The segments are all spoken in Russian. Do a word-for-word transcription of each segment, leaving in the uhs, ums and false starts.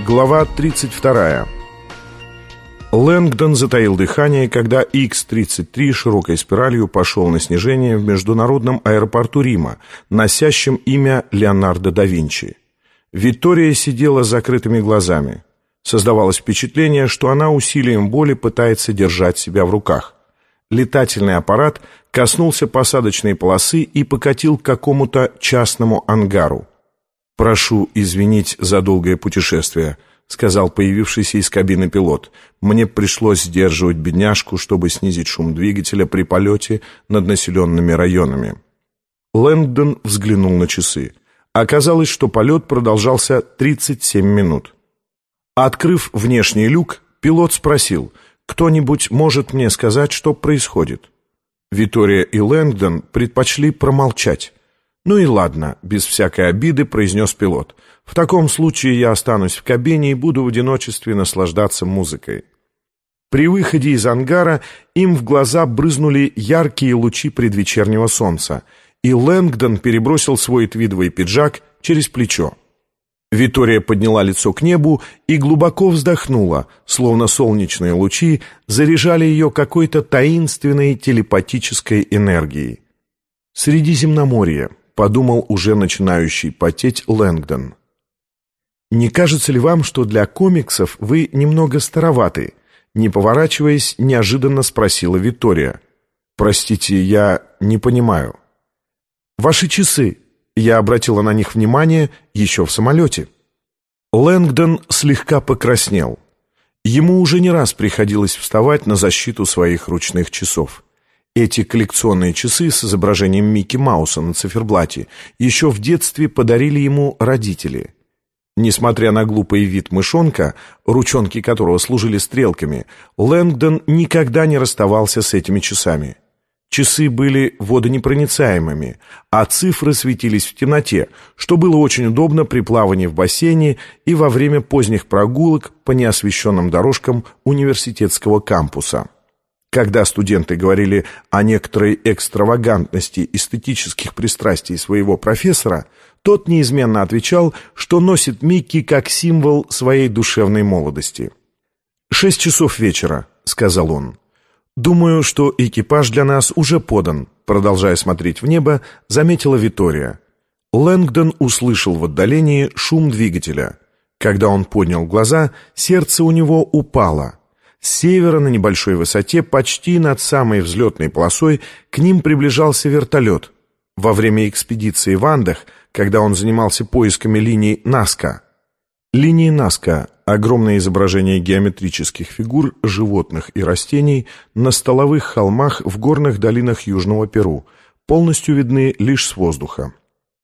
Глава тридцать вторая. Лэнгдон затаил дыхание, когда икс тридцать три широкой спиралью пошел на снижение в международном аэропорту Рима, носящем имя Леонардо да Винчи. Виктория сидела с закрытыми глазами. Создавалось впечатление, что она усилием воли пытается держать себя в руках. Летательный аппарат коснулся посадочной полосы и покатил к какому-то частному ангару. «Прошу извинить за долгое путешествие», — сказал появившийся из кабины пилот. «Мне пришлось сдерживать бедняжку, чтобы снизить шум двигателя при полете над населенными районами». Лэнгдон взглянул на часы. Оказалось, что полет продолжался тридцать семь минут. Открыв внешний люк, пилот спросил: «Кто-нибудь может мне сказать, что происходит?» Виктория и Лэнгдон предпочли промолчать. «Ну и ладно», — без всякой обиды произнес пилот. «В таком случае я останусь в кабине и буду в одиночестве наслаждаться музыкой». При выходе из ангара им в глаза брызнули яркие лучи предвечернего солнца, и Лэнгдон перебросил свой твидовый пиджак через плечо. Виктория подняла лицо к небу и глубоко вздохнула, словно солнечные лучи заряжали ее какой-то таинственной телепатической энергией. «Средиземноморье», — подумал уже начинающий потеть Лэнгдон. «Не кажется ли вам, что для комиксов вы немного староваты?» Не поворачиваясь, неожиданно спросила Виктория. «Простите, я не понимаю». «Ваши часы. Я обратила на них внимание еще в самолете». Лэнгдон слегка покраснел. Ему уже не раз приходилось вставать на защиту своих ручных часов. Эти коллекционные часы с изображением Микки Мауса на циферблате еще в детстве подарили ему родители. Несмотря на глупый вид мышонка, ручонки которого служили стрелками, Лэнгдон никогда не расставался с этими часами. Часы были водонепроницаемыми, а цифры светились в темноте, что было очень удобно при плавании в бассейне и во время поздних прогулок по неосвещенным дорожкам университетского кампуса. Когда студенты говорили о некоторой экстравагантности эстетических пристрастий своего профессора, тот неизменно отвечал, что носит Микки как символ своей душевной молодости. «Шесть часов вечера», — сказал он. «Думаю, что экипаж для нас уже подан», — продолжая смотреть в небо, заметила Виктория. Лэнгдон услышал в отдалении шум двигателя. Когда он поднял глаза, сердце у него упало. С севера на небольшой высоте, почти над самой взлетной полосой, к ним приближался вертолет. Во время экспедиции в Андах, когда он занимался поисками линий Назка. Линии Назка — огромное изображение геометрических фигур животных и растений на столовых холмах в горных долинах Южного Перу, полностью видны лишь с воздуха.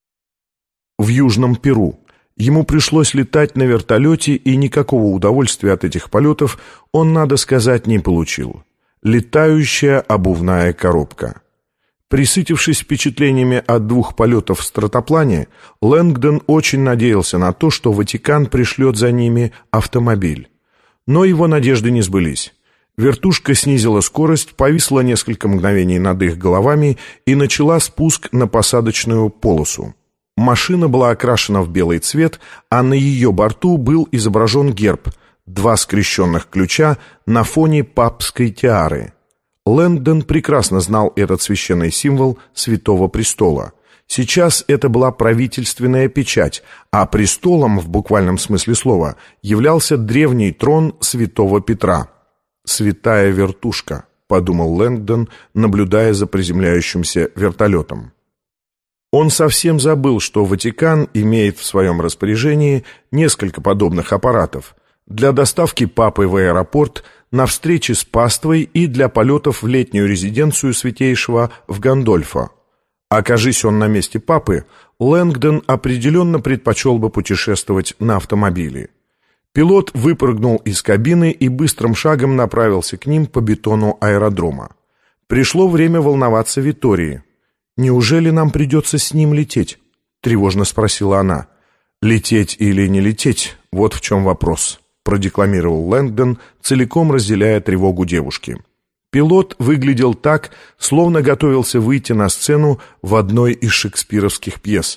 В Южном Перу ему пришлось летать на вертолете, и никакого удовольствия от этих полетов он, надо сказать, не получил. Летающая обувная коробка. Присытившись впечатлениями от двух полетов в стратоплане, Лэнгдон очень надеялся на то, что Ватикан пришлет за ними автомобиль. Но его надежды не сбылись. Вертушка снизила скорость, повисла несколько мгновений над их головами и начала спуск на посадочную полосу. Машина была окрашена в белый цвет, а на ее борту был изображен герб — два скрещенных ключа на фоне папской тиары. Лэнгдон прекрасно знал этот священный символ Святого Престола. Сейчас это была правительственная печать, а престолом, в буквальном смысле слова, являлся древний трон Святого Петра. «Святая вертушка», — подумал Лэнгдон, наблюдая за приземляющимся вертолетом. Он совсем забыл, что Ватикан имеет в своем распоряжении несколько подобных аппаратов для доставки папы в аэропорт, на встречи с паствой и для полетов в летнюю резиденцию Святейшего в Гандольфо. Окажись он на месте папы, Лэнгдон определенно предпочел бы путешествовать на автомобиле. Пилот выпрыгнул из кабины и быстрым шагом направился к ним по бетону аэродрома. Пришло время волноваться Виктории. «Неужели нам придется с ним лететь?» — тревожно спросила она. «Лететь или не лететь — вот в чем вопрос», — продекламировал Лэнгдон, целиком разделяя тревогу девушки. Пилот выглядел так, словно готовился выйти на сцену в одной из шекспировских пьес.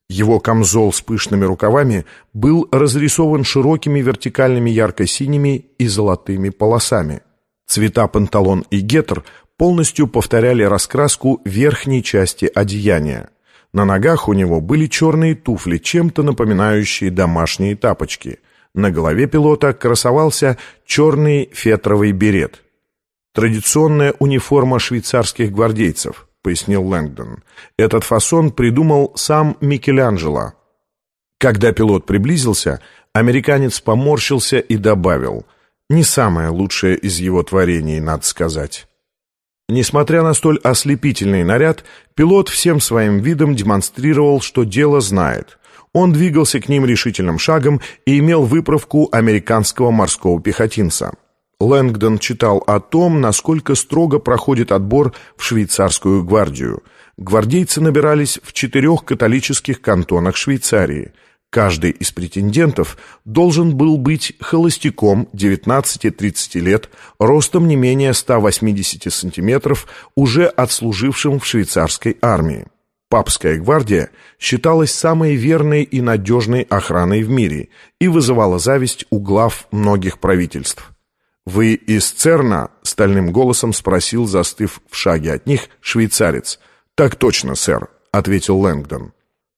Его камзол с пышными рукавами был разрисован широкими вертикальными ярко-синими и золотыми полосами. Цвета панталон и гетр полностью повторяли раскраску верхней части одеяния. На ногах у него были черные туфли, чем-то напоминающие домашние тапочки. На голове пилота красовался черный фетровый берет. «Традиционная униформа швейцарских гвардейцев», — пояснил Лэнгдон. «Этот фасон придумал сам Микеланджело». Когда пилот приблизился, американец поморщился и добавил: «Не самое лучшее из его творений, надо сказать». Несмотря на столь ослепительный наряд, пилот всем своим видом демонстрировал, что дело знает. Он двигался к ним решительным шагом и имел выправку американского морского пехотинца. Лэнгдон читал о том, насколько строго проходит отбор в швейцарскую гвардию. Гвардейцы набирались в четырех католических кантонах Швейцарии. Каждый из претендентов должен был быть холостяком девятнадцати-тридцати лет, ростом не менее ста восьмидесяти сантиметров, уже отслужившим в швейцарской армии. Папская гвардия считалась самой верной и надежной охраной в мире и вызывала зависть у глав многих правительств. «Вы из Церна?» — стальным голосом спросил, застыв в шаге от них, швейцарец. «Так точно, сэр», — ответил Лэнгдон.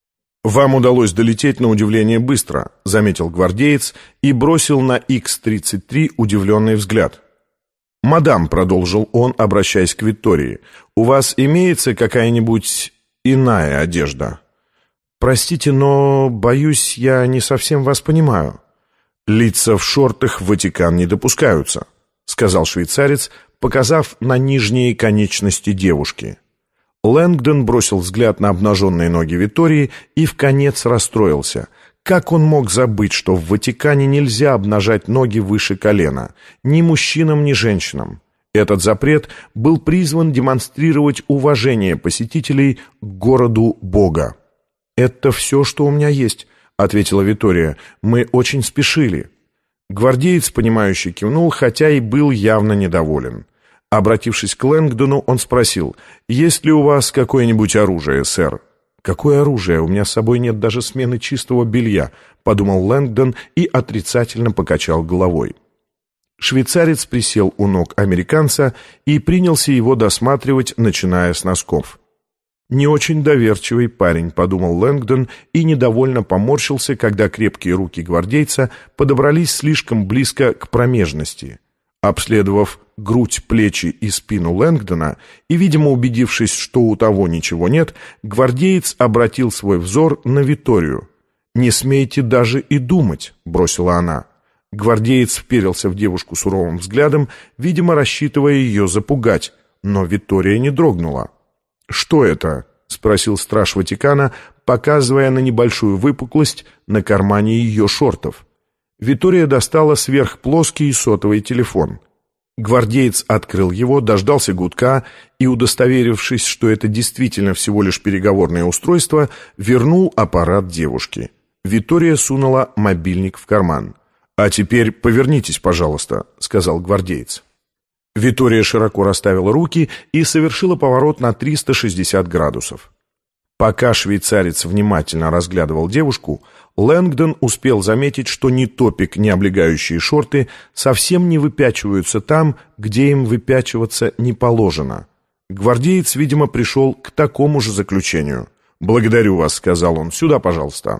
«Вам удалось долететь на удивление быстро», — заметил гвардеец и бросил на икс тридцать три удивленный взгляд. «Мадам», — продолжил он, обращаясь к Виктории, — «у вас имеется какая-нибудь иная одежда?» «Простите, но, боюсь, я не совсем вас понимаю». «Лица в шортах в Ватикан не допускаются», — сказал швейцарец, показав на нижние конечности девушки. Лэнгдон бросил взгляд на обнаженные ноги Виктории и вконец расстроился. Как он мог забыть, что в Ватикане нельзя обнажать ноги выше колена, ни мужчинам, ни женщинам? Этот запрет был призван демонстрировать уважение посетителей к городу Бога. «Это все, что у меня есть», — ответила Виктория. «Мы очень спешили». Гвардеец, понимающе кивнул, хотя и был явно недоволен. Обратившись к Лэнгдону, он спросил: «Есть ли у вас какое-нибудь оружие, сэр?» «Какое оружие? У меня с собой нет даже смены чистого белья», — подумал Лэнгдон и отрицательно покачал головой. Швейцарец присел у ног американца и принялся его досматривать, начиная с носков. «Не очень доверчивый парень», — подумал Лэнгдон и недовольно поморщился, когда крепкие руки гвардейца подобрались слишком близко к промежности. Обследовав грудь, плечи и спину Лэнгдона и, видимо, убедившись, что у того ничего нет, гвардеец обратил свой взор на Викторию. «Не смейте даже и думать», — бросила она. Гвардеец вперился в девушку суровым взглядом, видимо, рассчитывая ее запугать, но Виктория не дрогнула. «Что это?» — спросил страж Ватикана, показывая на небольшую выпуклость на кармане ее шортов. Виктория достала сверхплоский сотовый телефон. Гвардеец открыл его, дождался гудка и, удостоверившись, что это действительно всего лишь переговорное устройство, вернул аппарат девушке. Виктория сунула мобильник в карман. «А теперь повернитесь, пожалуйста», — сказал гвардеец. Виктория широко расставила руки и совершила поворот на триста шестьдесят градусов. Пока швейцарец внимательно разглядывал девушку, Лэнгдон успел заметить, что ни топик, ни облегающие шорты совсем не выпячиваются там, где им выпячиваться не положено. Гвардеец, видимо, пришел к такому же заключению. «Благодарю вас», — сказал он. «Сюда, пожалуйста».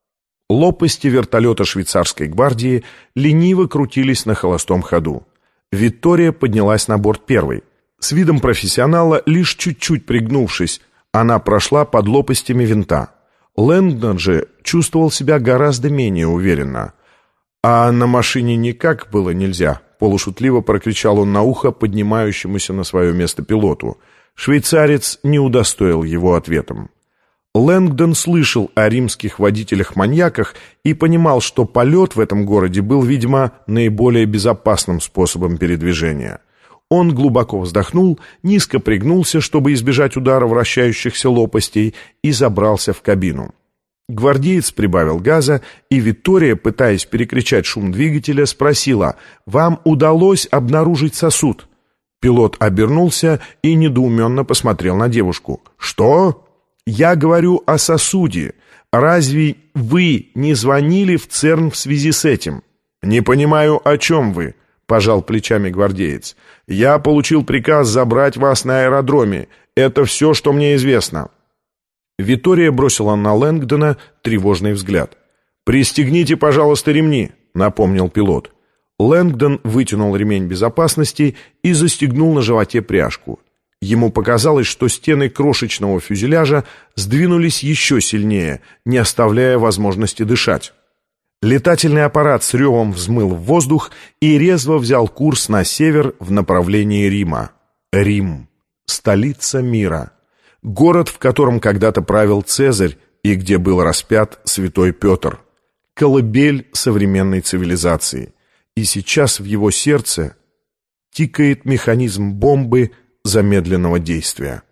Лопасти вертолета швейцарской гвардии лениво крутились на холостом ходу. Виктория поднялась на борт первой. С видом профессионала, лишь чуть-чуть пригнувшись, она прошла под лопастями винта. Лэнгдон же чувствовал себя гораздо менее уверенно. «А на машине никак было нельзя», — полушутливо прокричал он на ухо поднимающемуся на свое место пилоту. Швейцарец не удостоил его ответом. Лэнгдон слышал о римских водителях-маньяках и понимал, что полет в этом городе был, видимо, наиболее безопасным способом передвижения. Он глубоко вздохнул, низко пригнулся, чтобы избежать удара вращающихся лопастей, и забрался в кабину. Гвардеец прибавил газа, и Виктория, пытаясь перекричать шум двигателя, спросила: «Вам удалось обнаружить сосуд?» Пилот обернулся и недоуменно посмотрел на девушку. «Что?» Я говорю о сосуде. Разве вы не звонили в ЦЕРН в связи с этим? Не понимаю, о чем вы, пожал плечами гвардеец. Я получил приказ забрать вас на аэродроме. Это все, что мне известно. Витория бросила на Лэнгдона тревожный взгляд. «Пристегните, пожалуйста, ремни», — напомнил пилот. Лэнгдон вытянул ремень безопасности и застегнул на животе пряжку. Ему показалось, что стены крошечного фюзеляжа сдвинулись еще сильнее, не оставляя возможности дышать. Летательный аппарат с ревом взмыл в воздух и резво взял курс на север в направлении Рима. Рим — столица мира. Город, в котором когда-то правил Цезарь и где был распят святой Петр. Колыбель современной цивилизации. И сейчас в его сердце тикает механизм бомбы замедленного действия.